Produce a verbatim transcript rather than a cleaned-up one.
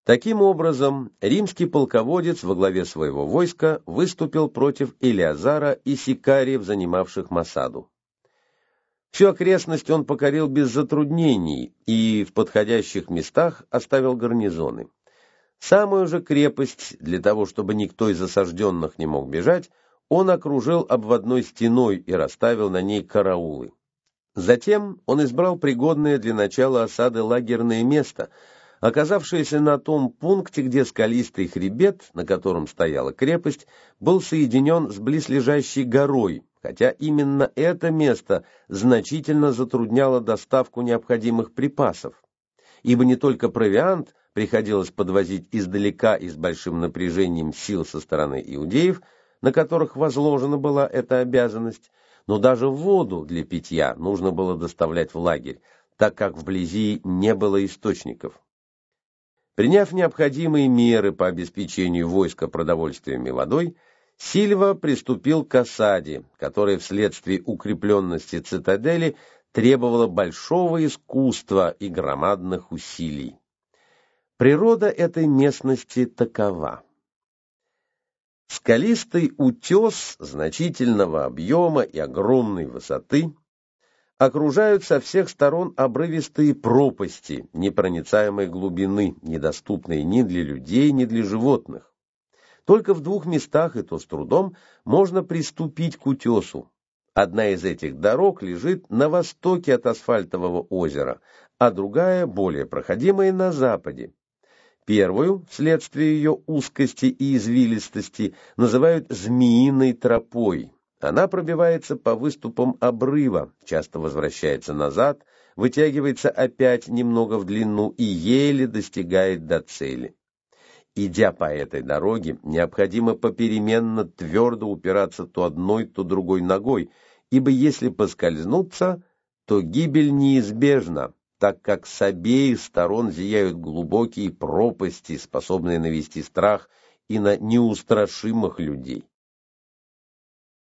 Таким образом, римский полководец во главе своего войска выступил против Элеазара и сикариев, занимавших Масаду. Всю окрестность он покорил без затруднений и в подходящих местах оставил гарнизоны. Самую же крепость, для того чтобы никто из осажденных не мог бежать, он окружил обводной стеной и расставил на ней караулы. Затем он избрал пригодное для начала осады лагерное место, оказавшееся на том пункте, где скалистый хребет, на котором стояла крепость, был соединен с близлежащей горой, хотя именно это место значительно затрудняло доставку необходимых припасов, ибо не только провиант приходилось подвозить издалека и с большим напряжением сил со стороны иудеев, на которых возложена была эта обязанность, но даже воду для питья нужно было доставлять в лагерь, так как вблизи не было источников. Приняв необходимые меры по обеспечению войска продовольствием и водой, Сильва приступил к осаде, которая вследствие укрепленности цитадели требовала большого искусства и громадных усилий. Природа этой местности такова. Скалистый утес значительного объема и огромной высоты окружают со всех сторон обрывистые пропасти непроницаемой глубины, недоступные ни для людей, ни для животных. Только в двух местах, и то с трудом, можно приступить к утесу. Одна из этих дорог лежит на востоке от Асфальтового озера, а другая, более проходимая, на западе. Первую, вследствие ее узкости и извилистости, называют «змеиной тропой». Она пробивается по выступам обрыва, часто возвращается назад, вытягивается опять немного в длину и еле достигает до цели. Идя по этой дороге, необходимо попеременно твердо упираться то одной, то другой ногой, ибо если поскользнуться, то гибель неизбежна, так как с обеих сторон зияют глубокие пропасти, способные навести страх и на неустрашимых людей.